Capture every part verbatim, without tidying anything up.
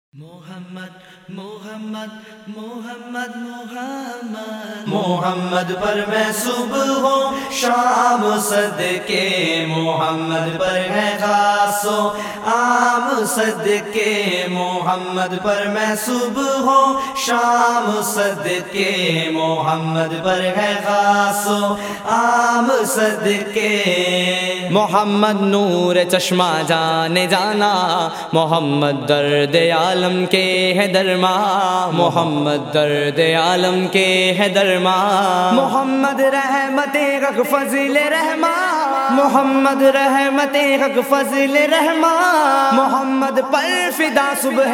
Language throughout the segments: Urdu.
محمد محمد محمد محمد محمد پر میں صبح ہوں شام صدقے محمد پر ہے خاص و عام صدقے محمد پر میں صبح ہوں شام صدقے محمد پر ہے خاص و عام صدقے محمد نور چشمہ جانے جانا محمد درد عالم کے ہے درما محمد درد عالم کے ہے درما محمد رحمت حق فضل رحمہ محمد رحمت حق فضل رحمہ محمد پر فدا صبح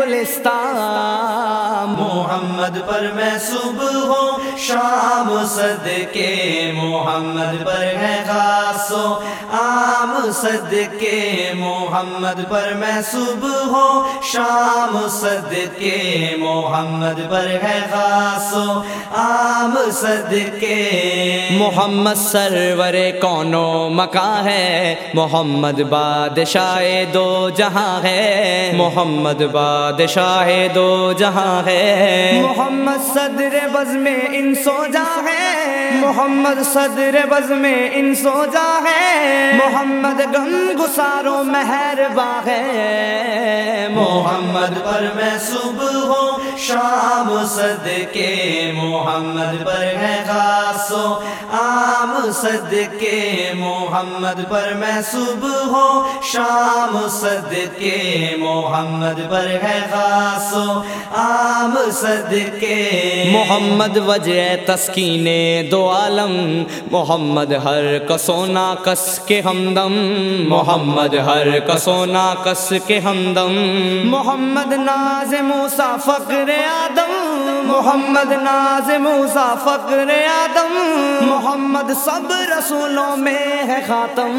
گلستان محمد پر میں صبح ہوں شام صدقے محمد پر ہے خاص و عام صدقے محمد پر میں صبح ہوں شام صدقے محمد پر ہے خاص و عام صدقے محمد سرور کونو مکاں ہے محمد بادشاہ دو جہاں ہے محمد بادشاہ دو جہاں ہے محمد صدر بزم انسو جا ہے محمد صدر بزم انسو جا ہے محمد غم گساروں مہرباں ہے محمد پر میں صبح ہوں شام صدقے محمد پر ہے خاص و عام صدقے محمد پر میں صبح ہوں شام صدقے محمد پر ہے خاص و عام صدقے محمد وجہ تسکین دو عالم محمد ہر کسونا کس کے ہمدم محمد ہر کسونا کس کے ہمدم محمد ناز موسیٰ فقر آدم محمد ناز موسیٰ فقر آدم محمد سب رسولوں میں ہے خاتم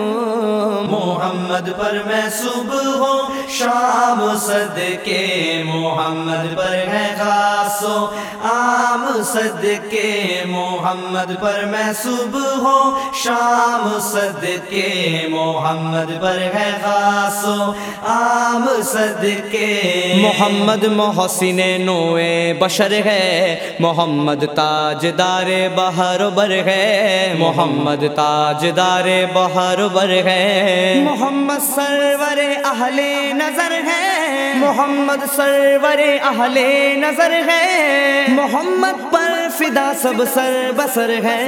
محمد پر میں صبح ہوں شام صدقے محمد پر ہے خاص و عام صدقے محمد پر میں صبح ہوں شام صدقے محمد پر ہے خاص و عام صدقے محمد محسن نوع بشر ہے محمد تاجدار بہر و بر ہے محمد تاجدار بہر و بر ہے محمد سرور اہل نظر ہے محمد سرور اہل نظر ہے محمد پر فدا سب سر بسر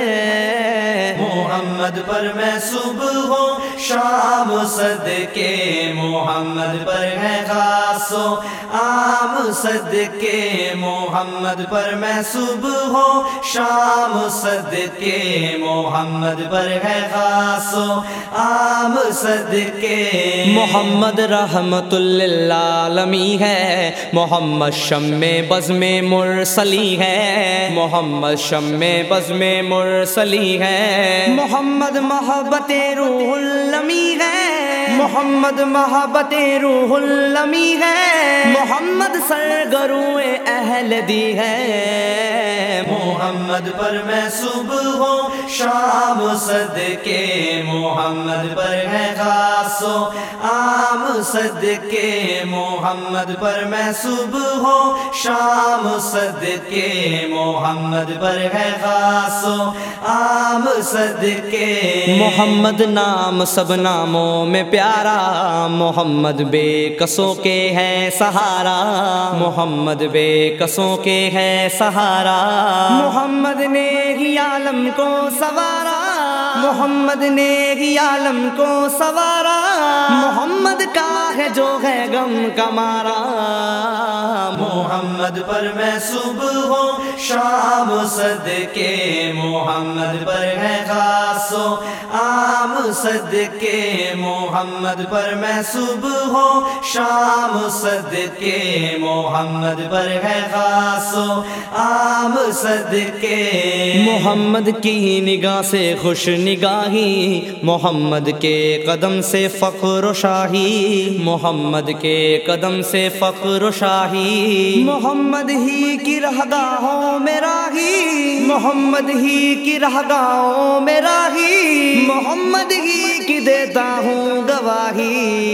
ہے محمد پر میں صبح ہوں شام صدقے محمد پر ہے خاص و عام صدقے محمد پر میں صبح ہوں شام صدقے محمد پر ہے خاص و عام صدقے محمد رحمت للعالمین ہے محمد شمع بزم مرسلی ہے محمد شمع بزم مرسلی ہے محمد محبت روح المی ہے محمد محبت روح المی ہے محمد سرگرو اہل دی ہے محمد پر میں صبح ہوں شام صدقے محمد پر ہے خاص و عام صدقے محمد پر میں صبح ہوں شام صدقے محمد پر ہے خاص و عام صدقے محمد نام سب ناموں میں پیارا محمد بے کسوں کے ہے سہارا محمد بے کسوں کے ہے سہارا محمد نے ہی عالم کو سوارا محمد نے ہی عالم کو سوارا محمد کا ہے جو ہے غم کمارا محمد پر میں صبح ہوں شام صدقے محمد پر ہے خاص و عام صدقے محمد پر میں صبح ہوں شام صدقے محمد پر ہے خاص و عام صدقے محمد کی نگاہ سے خوش نگاہی محمد کے قدم سے فخر و شاہی محمد کے قدم سے فخر و شاہی محمد ہی کی رہگاہوں میں راہی، محمد ہی کی رہگاہوں میں راہی، محمد ہی کی دیتا ہوں گواہی۔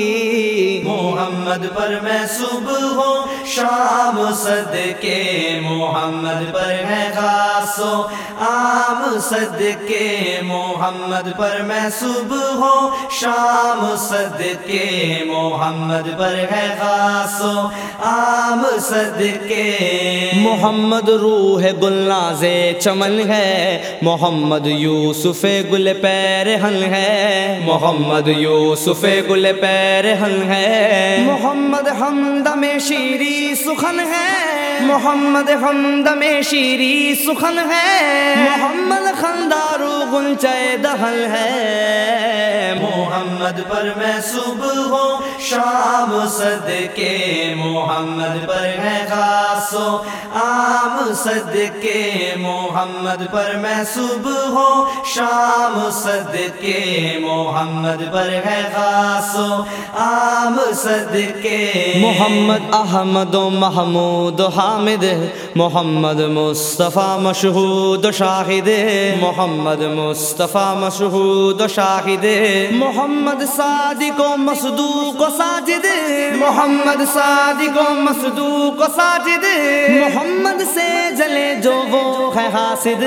محمد پر میں صبح ہو شام صدقے محمد پر ہے خاص و عام صدقے محمد پر میں صبح ہو شام صدقے محمد پر ہے خاص و عام صدقے۔ محمد روح گلناز چمن ہے، محمد یوسف گل پیرہن ہے، محمد یوسف گل پیرہن ہے، محمد ہمدم شیری سخن ہے، محمد ہمدم شیری سخن ہے، محمد خندارو گنچے دہن ہے۔ محمد پر میں صبح ہو شام صدقے محمد پر ہے خاص و عام صدقے محمد پر میں صبح ہو شام صدقے محمد پر ہے خاص و عام صدقے۔ محمد احمد و محمود و حامد، محمد مصطفیٰ مشہود و شاہد، محمد مصطفیٰ مشہود و شاہد، محمد صادق و مصدوق و ساجد، محمد صادق و مصدوق و ساجد، محمد سے جلے جو وہ ہے حاسد۔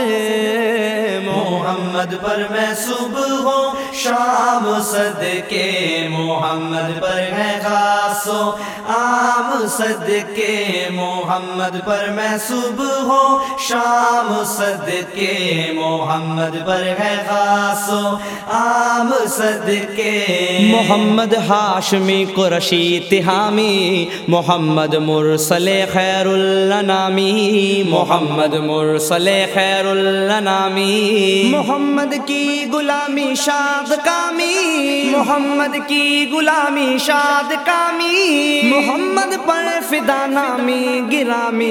محمد پر میں صبح ہو شام صدقے محمد پر ہے خاص و عام صدقے محمد پر میں صبح ہو شام صدقے محمد پر ہے خاص و عام صدقے۔ محمد ہاشمی قرشی تہامی، محمد مرسل خیر الانامی، محمد مرسل خیر الانامی، محمد کی غلامی شاد کامی، محمد کی غلامی شاد کامی، محمد پر فدا نامی گرامی۔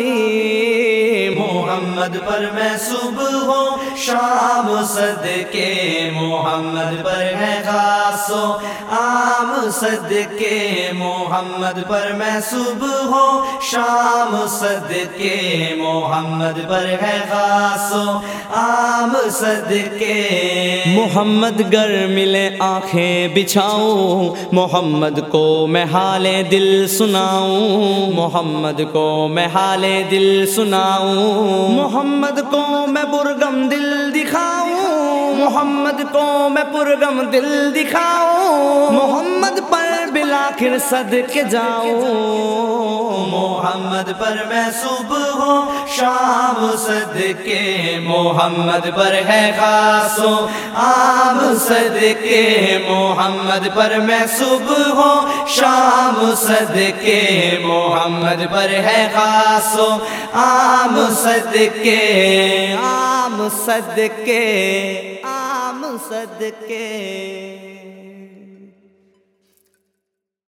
محمد پر میں صبح ہو شام صدقے محمد پر ہے خاص و عام صدقے محمد پر میں صبح ہو شام صدقے محمد پر ہے خاص و عام صدقے۔ محمد گر ملے آنکھیں بچھاؤں، محمد کو میں حال دل سناؤں، محمد کو میں حال دل سناؤں، محمد کو میں پرغم دل دکھاؤں، محمد کو میں پرغم دل دکھاؤں، محمد پر بالآخر صدقے جاؤں۔ محمد پر میں صبح ہو شام صدقے محمد پر ہے خاص و عام صدقے محمد پر میں صبح ہو شام صدقے محمد پر ہے خاص و عام صدقے، عام صدقے، عام صدقے۔